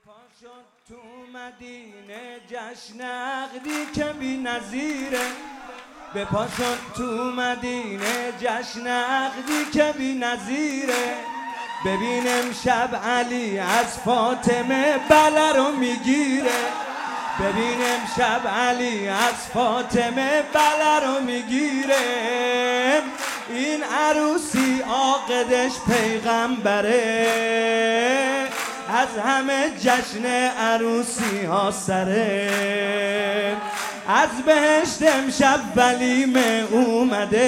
پا شد تو مدینه جشن عقدی که بی نظیره. به پا شد تو مدینه جشن عقدی که بی نظیره. ببین امشب علی از فاطمه بله رو میگیره. ببین امشب علی از فاطمه بله رو میگیره. این عروسی عاقدش پیغمبره. از همه جشن عروسی ها سره. از بهشت امشب ولیمه اومده.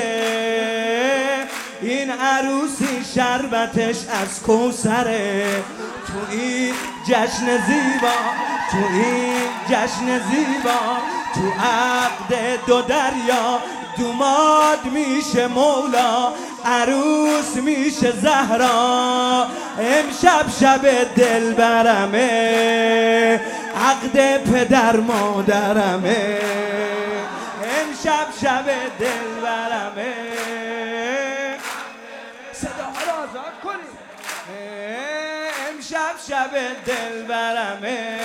این عروسی شربتش از کوثره. تو این جشن زیبا، تو این جشن زیبا، تو عقد دو دریا دوماد میشه مولا، عروس میشه زهرا. امشب شب دلبرمه، عقد پدر مادرمه. امشب شب دلبرمه. صداها رو آزاد کنید. امشب شب دلبرمه.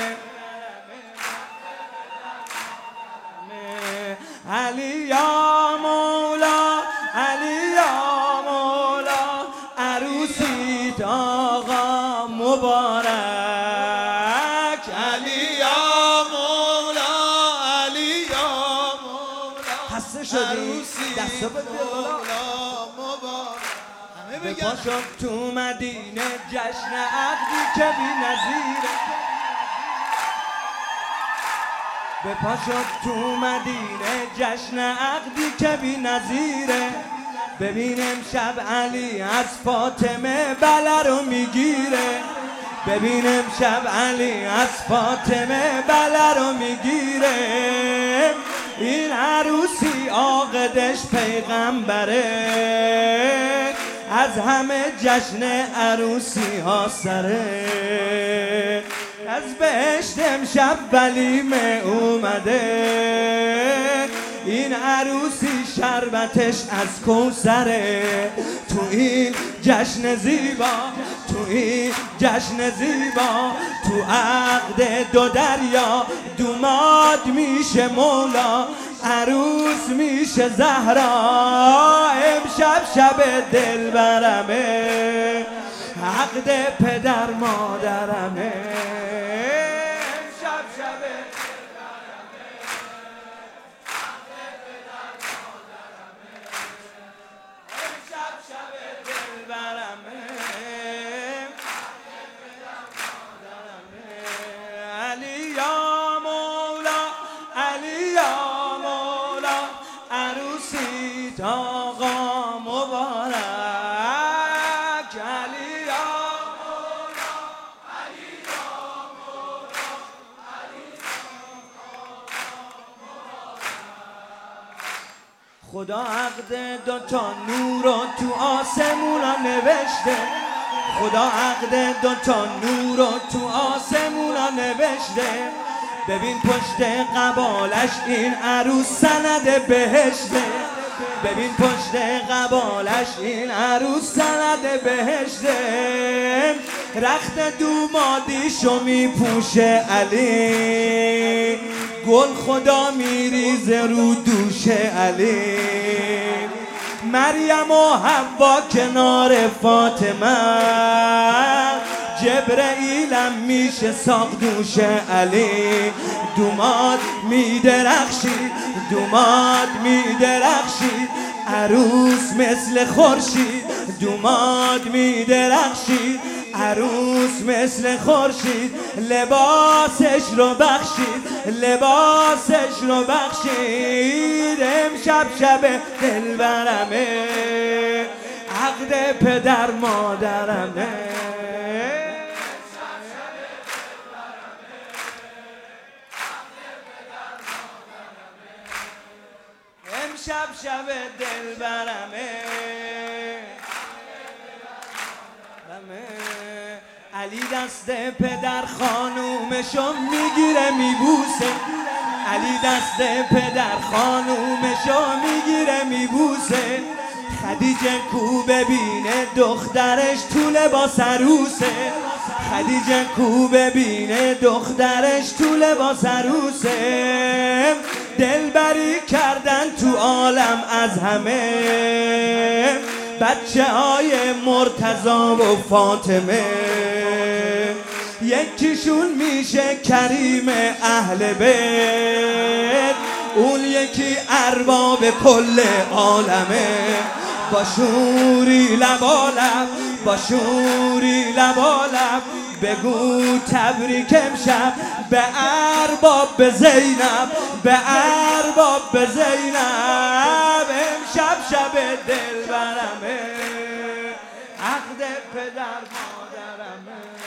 علی یا مولا، علی یا مولا، عروسیت آقا مبارک. علی یا مولا، علی یا مولا، خسته شدی دستا بده مولا مبارک. به پا شد تو مدینه جشن عقدی که بی نظیره. به پا شد تو مدینه جشن عقدی که بی نظیره. ببین امشب علی از فاطمه بله رو میگیره. ببین امشب علی از فاطمه بله رو میگیره. این عروسی عاقدش پیغمبره. از همه جشن عروسی ها سره. از بهشت امشب ولیمه اومده. این عروسی شربتش از کوثره. تو این جشن زیبا، تو این جشن زیبا، تو عقد دو دریا دوماد میشه مولا، عروس میشه زهرا. امشب شب دلبرمه، عقد پدر مادرمه. امشب شب دلبرمه، عقد پدر مادرمه. امشب شب دلبرمه، عقد پدر مادرمه. علی یا مولا، علی یا مولا، عروسیت آقا مبارک. خدا عقد دوتا نور رو تو آسمونا نوشته. خدا عقد دوتا نور رو تو آسمونا نوشته. ببین پشت قبالش این عروس سند بهشته. ببین پشت قبالش این عروس سند بهشته. رخت دومادیشو میپوشه علی، گل خدا میریزه رو دوش علی. مریم و حوا کنار فاطمه، جبرئیلم میشه ساق دوش علی. دوماد میدرخشید، دوماد میدرخشید، عروس مثل خورشید. دوماد میدرخشید، عروس مثل خورشید. لباسش رو بخشید، لباسش رو بخشید. امشب شب دلبرمه، عقد پدر مادرمه. امشب شب دلبرمه. علی دست پدر خانومشو میگیره میبوسه. علی دست پدر خانومشو میگیره میبوسه. خدیجه کو ببینه دخترش تو لباس عروسه. خدیجه کو ببینه دخترش تو لباس عروسه، دلبری کردن تو عالم از همه، بچه های مرتضی و فاطمه، یکیشون میشه کریم اهل بیت، اون یکی ارباب کل عالمه. با شوری لبالب، با شوری لبالب، بگو تبریک امشب به ارباب به زینب، به ارباب به زینب، امشب شب دلبرمه، عقد پدر مادرمه.